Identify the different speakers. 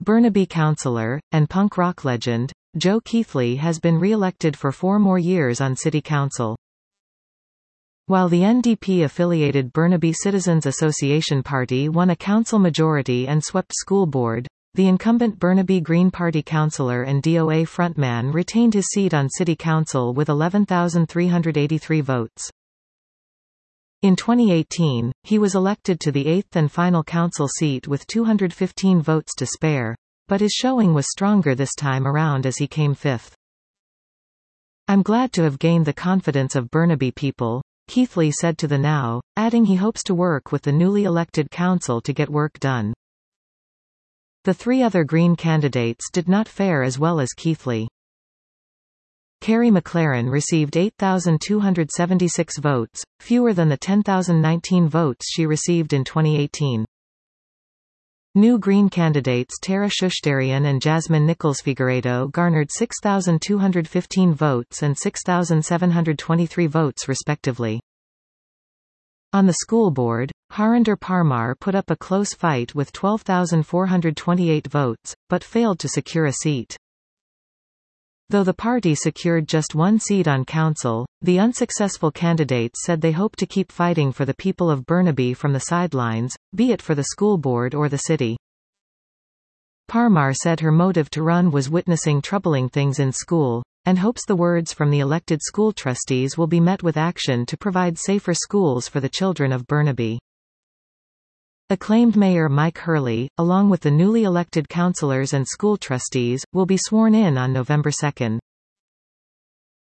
Speaker 1: Burnaby councillor, and punk rock legend, Joe Keithley has been re-elected for 4 more years on City Council. While the NDP-affiliated Burnaby Citizens Association Party won a council majority and swept school board, the incumbent Burnaby Green Party councillor and DOA frontman retained his seat on City Council with 11,383 votes. In 2018, he was elected to the 8th and final council seat with 215 votes to spare, but his showing was stronger this time around as he came 5th. "I'm glad to have gained the confidence of Burnaby people," Keithley said to the Now, adding he hopes to work with the newly elected council to get work done. The 3 other Green candidates did not fare as well as Keithley. Kerry McLaren received 8,276 votes, fewer than the 10,019 votes she received in 2018. New Green candidates Tara Shushtarian and Jasmine Nichols-Figueiredo garnered 6,215 votes and 6,723 votes respectively. On the school board, Harinder Parmar put up a close fight with 12,428 votes, but failed to secure a seat. Though the party secured just 1 seat on council, the unsuccessful candidates said they hope to keep fighting for the people of Burnaby from the sidelines, be it for the school board or the city. Parmar said her motive to run was witnessing troubling things in school, and hopes the words from the elected school trustees will be met with action to provide safer schools for the children of Burnaby. Acclaimed Mayor Mike Hurley, along with the newly elected councillors and school trustees, will be sworn in on November 2.